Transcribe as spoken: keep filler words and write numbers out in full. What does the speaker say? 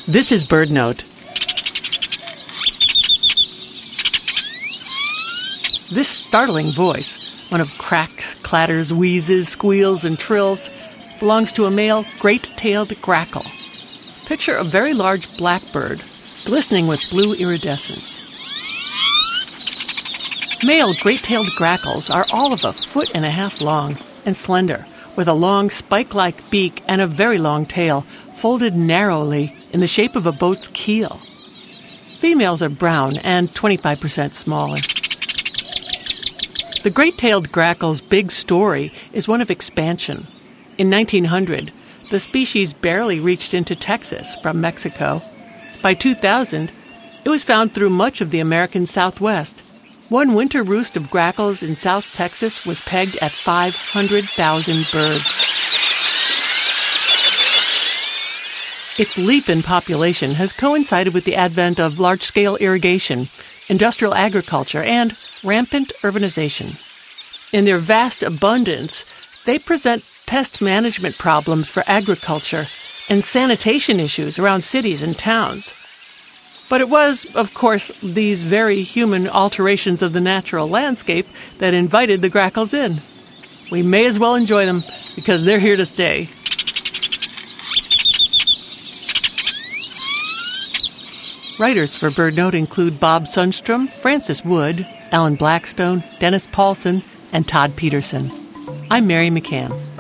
This is BirdNote. This startling voice, one of cracks, clatters, wheezes, squeals, and trills, belongs to a male great-tailed grackle. Picture a very large blackbird, glistening with blue iridescence. Male great-tailed grackles are all of a foot and a half long and slender, with a long spike-like beak and a very long tail, folded narrowly in the shape of a boat's keel. Females are brown and twenty-five percent smaller. The great-tailed grackle's big story is one of expansion. In nineteen hundred, the species barely reached into Texas from Mexico. By two thousand, it was found through much of the American Southwest. One winter roost of grackles in South Texas was pegged at five hundred thousand birds. Its leap in population has coincided with the advent of large-scale irrigation, industrial agriculture, and rampant urbanization. In their vast abundance, they present pest management problems for agriculture and sanitation issues around cities and towns. But it was, of course, these very human alterations of the natural landscape that invited the grackles in. We may as well enjoy them because they're here to stay. Writers for BirdNote include Bob Sundstrom, Francis Wood, Alan Blackstone, Dennis Paulson, and Todd Peterson. I'm Mary McCann.